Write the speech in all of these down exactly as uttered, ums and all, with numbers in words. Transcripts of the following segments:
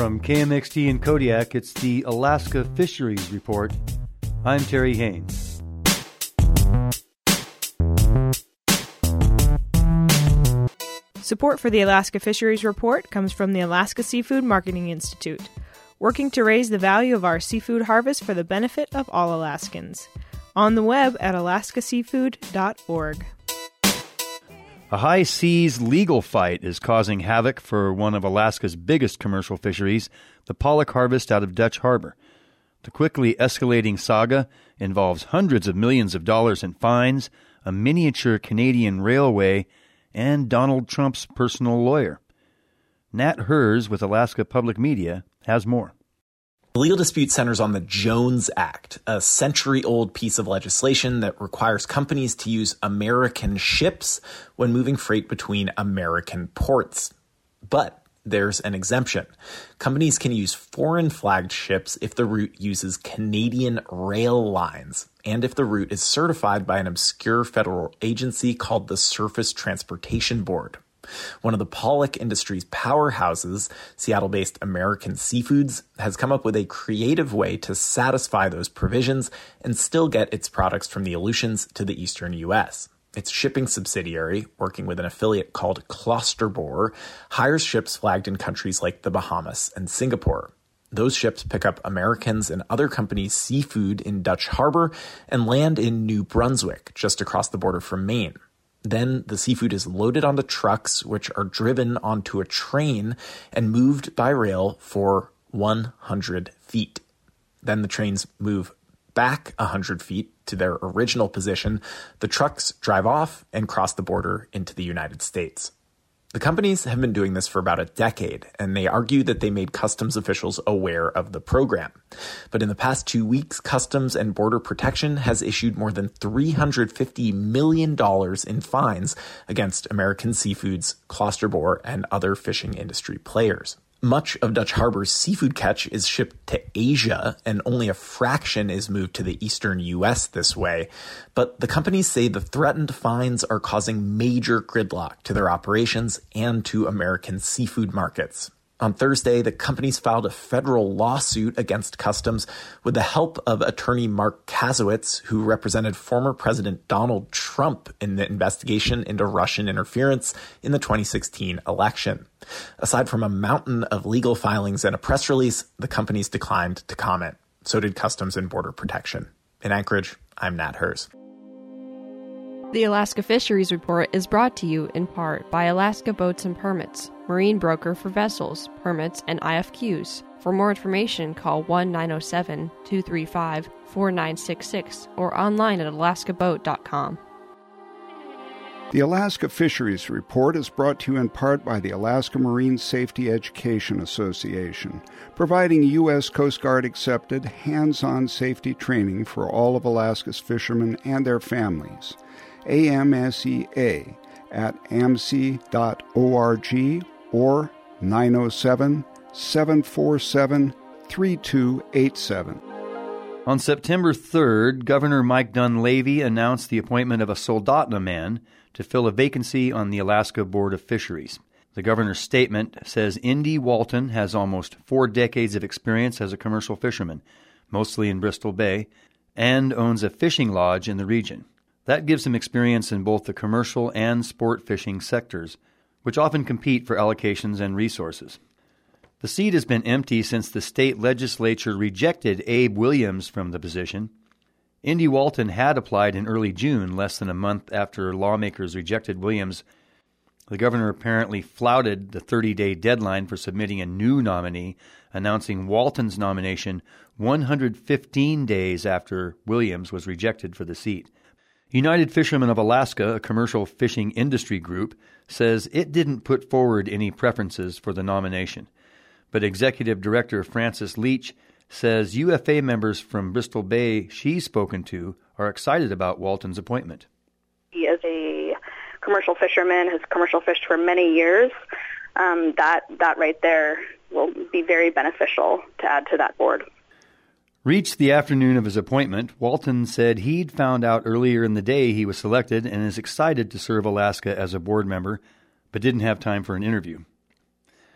From K M X T in Kodiak, it's the Alaska Fisheries Report. I'm Terry Haynes. Support for the Alaska Fisheries Report comes from the Alaska Seafood Marketing Institute, working to raise the value of our seafood harvest for the benefit of all Alaskans. On the web at alaska seafood dot org. A high seas legal fight is causing havoc for one of Alaska's biggest commercial fisheries, the pollock harvest out of Dutch Harbor. The quickly escalating saga involves hundreds of millions of dollars in fines, a miniature Canadian railway, and Donald Trump's personal lawyer. Nat Hers with Alaska Public Media has more. The legal dispute centers on the Jones Act, a century-old piece of legislation that requires companies to use American ships when moving freight between American ports. But there's an exemption. Companies can use foreign-flagged ships if the route uses Canadian rail lines, and if the route is certified by an obscure federal agency called the Surface Transportation Board. One of the pollock industry's powerhouses, Seattle-based American Seafoods, has come up with a creative way to satisfy those provisions and still get its products from the Aleutians to the eastern U S. Its shipping subsidiary, working with an affiliate called Klosterbore, hires ships flagged in countries like the Bahamas and Singapore. Those ships pick up Americans and other companies' seafood in Dutch Harbor and land in New Brunswick, just across the border from Maine. Then the seafood is loaded onto trucks, which are driven onto a train and moved by rail for one hundred feet. Then the trains move back one hundred feet to their original position. The trucks drive off and cross the border into the United States. The companies have been doing this for about a decade, and they argue that they made customs officials aware of the program. But in the past two weeks, Customs and Border Protection has issued more than three hundred fifty million dollars in fines against American Seafoods, Klosterbore, and other fishing industry players. Much of Dutch Harbor's seafood catch is shipped to Asia, and only a fraction is moved to the eastern U S this way. But the companies say the threatened fines are causing major gridlock to their operations and to American seafood markets. On Thursday, the companies filed a federal lawsuit against Customs with the help of attorney Mark Kasowitz, who represented former President Donald Trump in the investigation into Russian interference in the twenty sixteen election. Aside from a mountain of legal filings and a press release, the companies declined to comment. So did Customs and Border Protection. In Anchorage, I'm Nat Hers. The Alaska Fisheries Report is brought to you in part by Alaska Boats and Permits, marine broker for vessels, permits, and I F Qs. For more information, call one nine zero seven, two three five, four nine six six or online at alaska boat dot com. The Alaska Fisheries Report is brought to you in part by the Alaska Marine Safety Education Association, providing U S Coast Guard-accepted, hands-on safety training for all of Alaska's fishermen and their families. A M S E A at A M S E dot org or nine oh seven, seven four seven, three two eight seven. On September third, Governor Mike Dunleavy announced the appointment of a Soldotna man to fill a vacancy on the Alaska Board of Fisheries. The governor's statement says Indy Walton has almost four decades of experience as a commercial fisherman, mostly in Bristol Bay, and owns a fishing lodge in the region. That gives him experience in both the commercial and sport fishing sectors, which often compete for allocations and resources. The seat has been empty since the state legislature rejected Abe Williams from the position. Indy Walton had applied in early June, less than a month after lawmakers rejected Williams. The governor apparently flouted the thirty-day deadline for submitting a new nominee, announcing Walton's nomination one hundred fifteen days after Williams was rejected for the seat. United Fishermen of Alaska, a commercial fishing industry group, says it didn't put forward any preferences for the nomination. But Executive Director Francis Leach says U F A members from Bristol Bay she's spoken to are excited about Walton's appointment. He is a commercial fisherman, has commercial fished for many years. Um, that, that right there will be very beneficial to add to that board. Reached the afternoon of his appointment, Walton said he'd found out earlier in the day he was selected and is excited to serve Alaska as a board member, but didn't have time for an interview.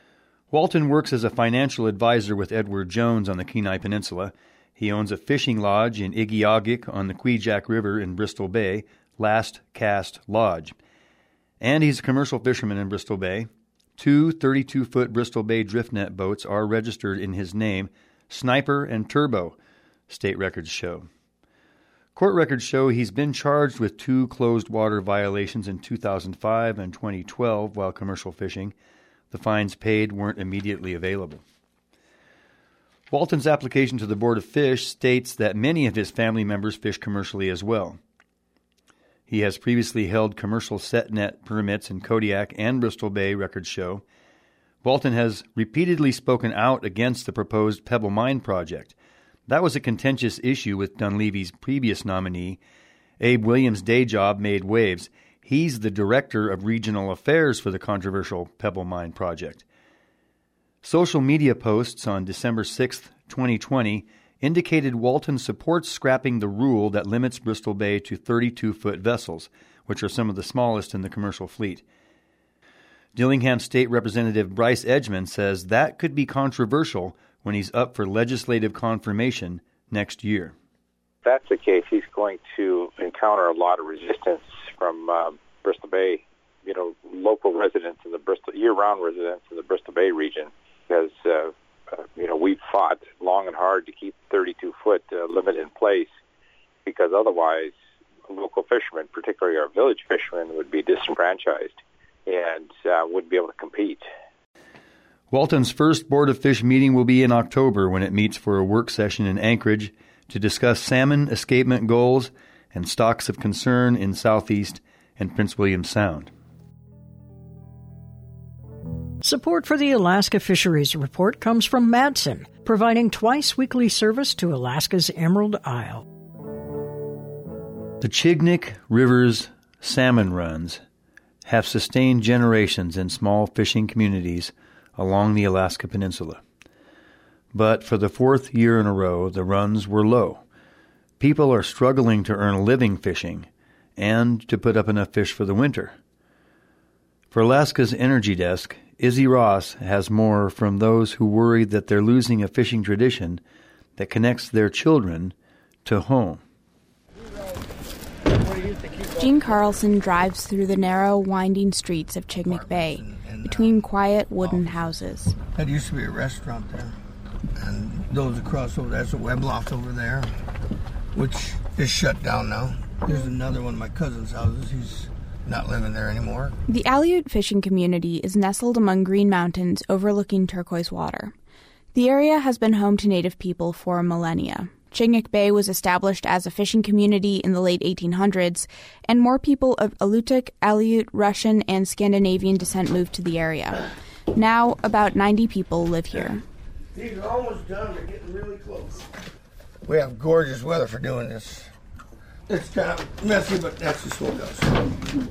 Walton works as a financial advisor with Edward Jones on the Kenai Peninsula. He owns a fishing lodge in Igiugig on the Kvichak River in Bristol Bay, Last Cast Lodge. And he's a commercial fisherman in Bristol Bay. Two thirty-two-foot Bristol Bay drift net boats are registered in his name, Sniper and Turbo, state records show. Court records show he's been charged with two closed water violations in two thousand five and twenty twelve while commercial fishing. The fines paid weren't immediately available. Walton's application to the Board of Fish states that many of his family members fish commercially as well. He has previously held commercial set net permits in Kodiak and Bristol Bay, records show. Walton has repeatedly spoken out against the proposed Pebble Mine project. That was a contentious issue with Dunleavy's previous nominee. Abe Williams' day job made waves. He's the director of regional affairs for the controversial Pebble Mine project. Social media posts on December sixth, twenty twenty, indicated Walton supports scrapping the rule that limits Bristol Bay to thirty-two-foot vessels, which are some of the smallest in the commercial fleet. Dillingham State Representative Bryce Edgman says that could be controversial when he's up for legislative confirmation next year. If that's the case, he's going to encounter a lot of resistance from uh, Bristol Bay, you know, local residents in the Bristol, year-round residents in the Bristol Bay region, because uh, Uh, you know, we've fought long and hard to keep thirty-two-foot uh, limit in place, because otherwise local fishermen, particularly our village fishermen, would be disenfranchised and uh, wouldn't be able to compete. Walton's first Board of Fish meeting will be in October when it meets for a work session in Anchorage to discuss salmon escapement goals and stocks of concern in Southeast and Prince William Sound. Support for the Alaska Fisheries Report comes from Madsen, providing twice-weekly service to Alaska's Emerald Isle. The Chignik River's salmon runs have sustained generations in small fishing communities along the Alaska Peninsula. But for the fourth year in a row, the runs were low. People are struggling to earn a living fishing and to put up enough fish for the winter. For Alaska's Energy Desk, Izzy Ross has more from those who worry that they're losing a fishing tradition that connects their children to home. Gene Carlson drives through the narrow, winding streets of Chignik Bay, between quiet wooden houses. That used to be a restaurant there. And those across over, that's a web loft over there, which is shut down now. There's another one of my cousin's houses. He's not living there anymore. The Aleut fishing community is nestled among green mountains overlooking turquoise water. The area has been home to native people for millennia. Chignik Bay was established as a fishing community in the late eighteen hundreds, and more people of Alutiiq, Aleut, Russian, and Scandinavian descent moved to the area. Now, about ninety people live here. These are almost done. They're getting really close. We have gorgeous weather for doing this. It's kind of messy, but that's just what it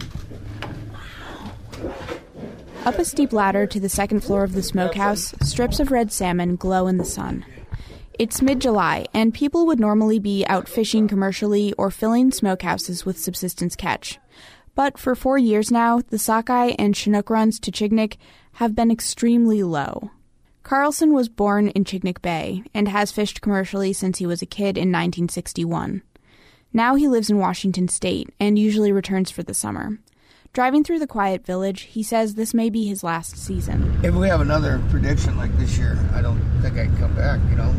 does. Up a steep ladder to the second floor of the smokehouse, strips of red salmon glow in the sun. It's mid-July, and people would normally be out fishing commercially or filling smokehouses with subsistence catch. But for four years now, the sockeye and Chinook runs to Chignik have been extremely low. Carlson was born in Chignik Bay and has fished commercially since he was a kid in nineteen sixty-one. Now he lives in Washington State and usually returns for the summer. Driving through the quiet village, he says this may be his last season. If we have another prediction like this year, I don't think I can come back, you know.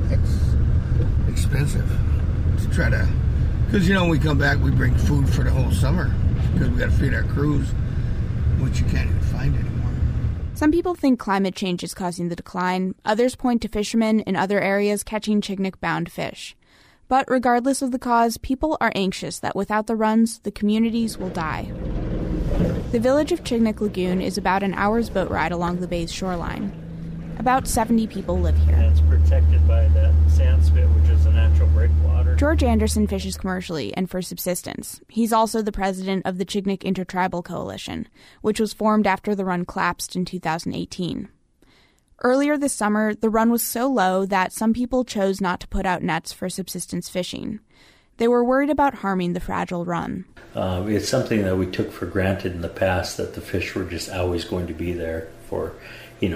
It's expensive to try to... Because, you know, when we come back, we bring food for the whole summer because we got to feed our crews, which you can't even find anymore. Some people think climate change is causing the decline. Others point to fishermen in other areas catching Chignik-bound fish. But regardless of the cause, people are anxious that without the runs, the communities will die. The village of Chignik Lagoon is about an hour's boat ride along the bay's shoreline. About seventy people live here. And it's protected by that sand spit, which is a natural breakwater. George Anderson fishes commercially and for subsistence. He's also the president of the Chignik Intertribal Coalition, which was formed after the run collapsed in two thousand eighteen. Earlier this summer, the run was so low that some people chose not to put out nets for subsistence fishing. They were worried about harming the fragile run. Uh, it's something that we took for granted in the past, that the fish were just always going to be there for, you know,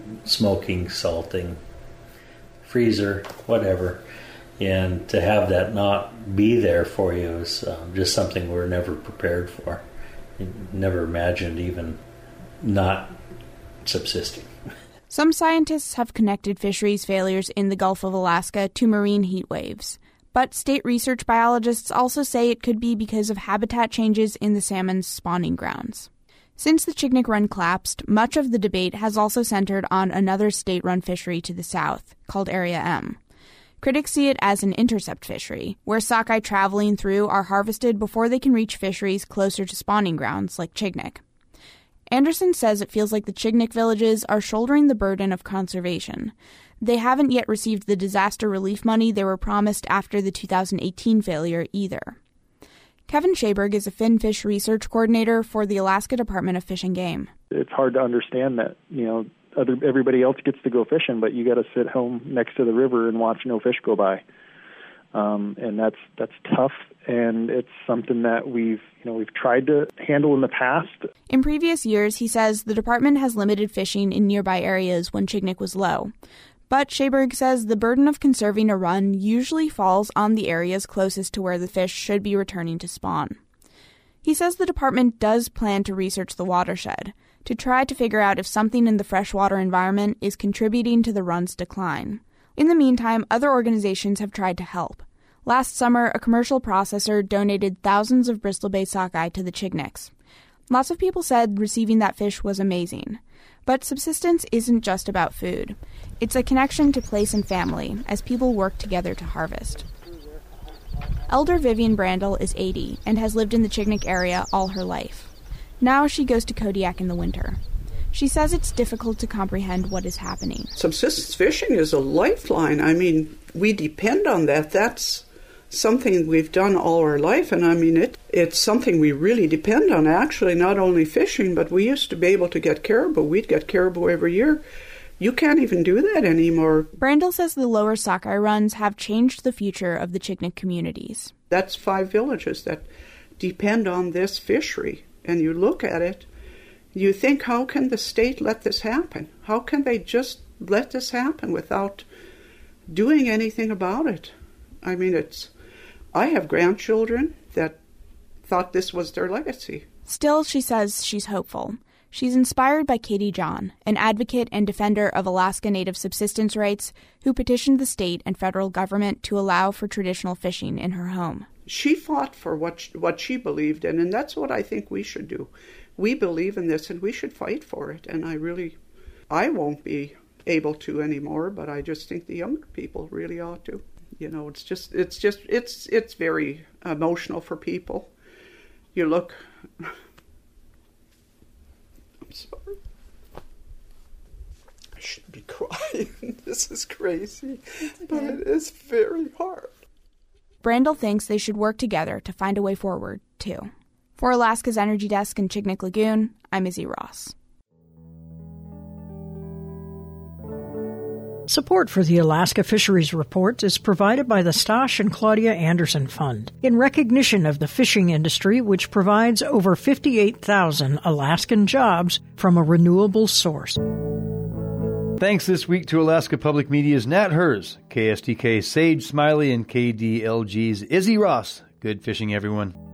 smoking, salting, freezer, whatever. And to have that not be there for you is um, just something we're never prepared for. Never imagined even not subsisting. Some scientists have connected fisheries failures in the Gulf of Alaska to marine heat waves. But state research biologists also say it could be because of habitat changes in the salmon's spawning grounds. Since the Chignik Run collapsed, much of the debate has also centered on another state-run fishery to the south, called Area M. Critics see it as an intercept fishery, where sockeye traveling through are harvested before they can reach fisheries closer to spawning grounds, like Chignik. Anderson says it feels like the Chignik villages are shouldering the burden of conservation. They haven't yet received the disaster relief money they were promised after the two thousand eighteen failure either. Kevin Shaberg is a finfish research coordinator for the Alaska Department of Fish and Game. It's hard to understand that, you know, other everybody else gets to go fishing, but you got to sit home next to the river and watch no fish go by. Um, and that's that's tough, and it's something that we've you know we've tried to handle in the past. In previous years, he says the department has limited fishing in nearby areas when Chignik was low. But Shaberg says the burden of conserving a run usually falls on the areas closest to where the fish should be returning to spawn. He says the department does plan to research the watershed to try to figure out if something in the freshwater environment is contributing to the run's decline. In the meantime, other organizations have tried to help. Last summer, a commercial processor donated thousands of Bristol Bay sockeye to the Chigniks. Lots of people said receiving that fish was amazing. But subsistence isn't just about food. It's a connection to place and family as people work together to harvest. Elder Vivian Brandel is eighty and has lived in the Chignik area all her life. Now she goes to Kodiak in the winter. She says it's difficult to comprehend what is happening. Subsistence fishing is a lifeline. I mean, we depend on that. That's something we've done all our life, and I mean, it it's something we really depend on, actually, not only fishing, but we used to be able to get caribou. We'd get caribou every year. You can't even do that anymore. Brandel says the lower sockeye runs have changed the future of the Chignik communities. That's five villages that depend on this fishery, and you look at it, you think, how can the state let this happen? How can they just let this happen without doing anything about it? I mean, it's... I have grandchildren that thought this was their legacy. Still, she says she's hopeful. She's inspired by Katie John, an advocate and defender of Alaska Native subsistence rights who petitioned the state and federal government to allow for traditional fishing in her home. She fought for what she, what she believed in, and that's what I think we should do. We believe in this, and we should fight for it. And I really, I won't be able to anymore, but I just think the younger people really ought to. You know, it's just, it's just, it's, it's very emotional for people. You look, I'm sorry. I shouldn't be crying. This is crazy, but it is very hard. Brandel thinks they should work together to find a way forward, too. For Alaska's Energy Desk in Chignik Lagoon, I'm Izzy Ross. Support for the Alaska Fisheries Report is provided by the Stosh and Claudia Anderson Fund in recognition of the fishing industry, which provides over fifty-eight thousand Alaskan jobs from a renewable source. Thanks this week to Alaska Public Media's Nat Hers, K S T K's Sage Smiley, and K D L G's Izzy Ross. Good fishing, everyone.